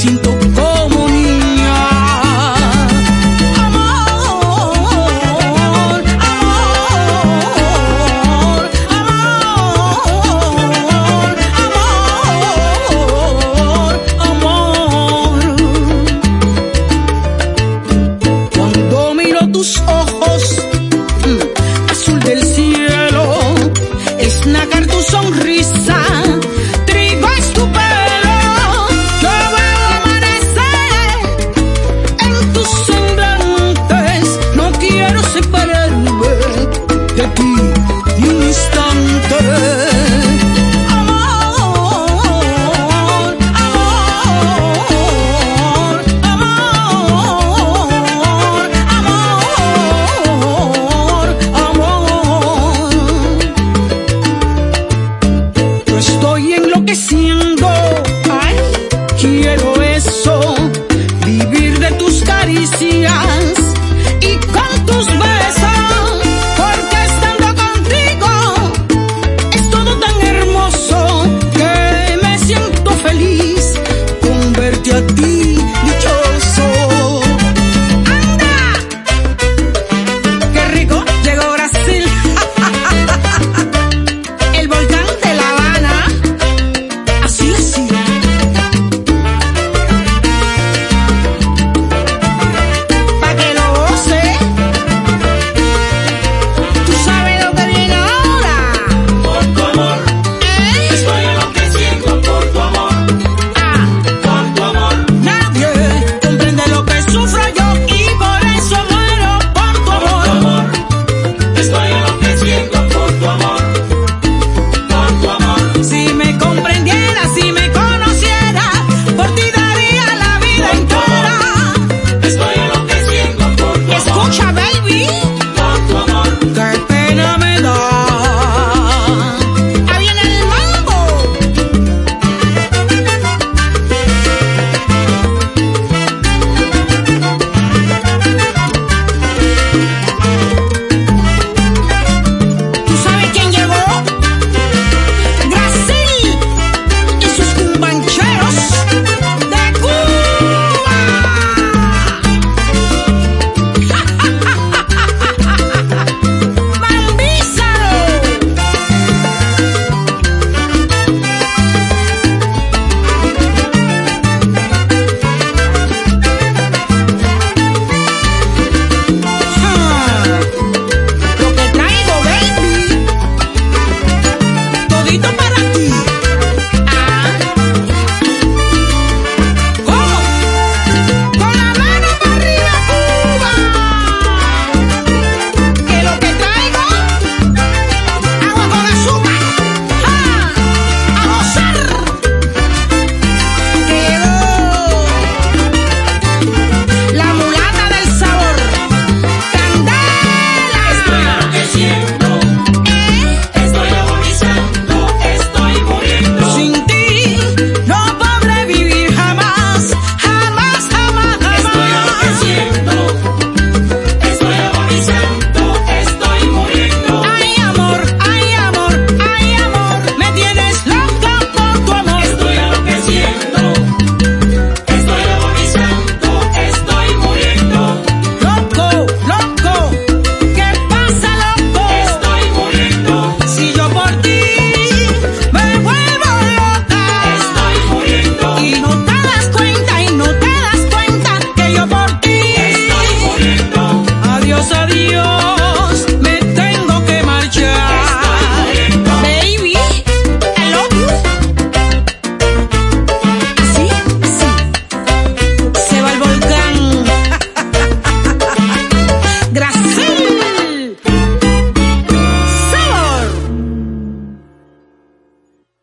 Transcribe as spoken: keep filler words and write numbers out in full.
siento como niña. Amor, amor, amor, amor, amor. Cuando miro tus ojos, azul del cielo, es nácar tu sonrisa, trigo es tu pelo. Yo veo amanecer en tus semblantes, no quiero separarme de ti ni un instante. Amor, amor, amor, amor, amor. Yo estoy enloqueciendo, ay, quiero eso, vivir de tus caricias y con tus besos, porque estando contigo es todo tan hermoso que me siento feliz con verte a ti dichoso. ¡Anda! ¡Qué rico! Llegó Brasil, el volcán de La Habana. Así, así. Pa' que lo goce. Tú sabes lo que viene ahora. Por tu amor, ¿Eh? estoy enloqueciendo por tu amor, Ah, por tu amor, nadie comprende lo que sufro yo y por eso muero por tu por tu amor. amor. Estoy enloqueciendo por tu amor, por tu amor. Si me comprendieras, si me conocieras, por ti daría la vida entera. Estoy enloqueciendo por tu amor, Escucha, baby, por tu amor. qué pena me da. Ahí viene el mambo. ¿Tú sabes quién llegó? Brasil y sus cumbancheros de Cuba. ¡Bambízaro! Ah, lo que traigo, baby, todito para ti. Ah, ¿cómo? Con la mano para arriba, Cuba. Que lo que traigo, agua con azúcar. Ah, a gozar. Que llegó la mulata del sabor. Candela. Estoy enloqueciendo, ¿Eh? estoy agonizando, estoy muriendo. Sin ti no podré vivir jamás, jamás, jamás, Estoy jamás. enloqueciendo, estoy agonizando, estoy muriendo. Ay, amor, ay, amor, ay, amor, me tienes loca por tu amor. Estoy enloqueciendo, estoy agonizando, estoy muriendo. Loco, loco, ¿qué pasa, loco? Estoy muriendo, Si yo por ti me vuelvo loca. estoy muriendo, Y no te das cuenta, y no te das cuenta que yo por ti. estoy muriendo, Adiós, adiós, me tengo que marchar. Baby, I love you. Así, así, se va el volcán. Gracias.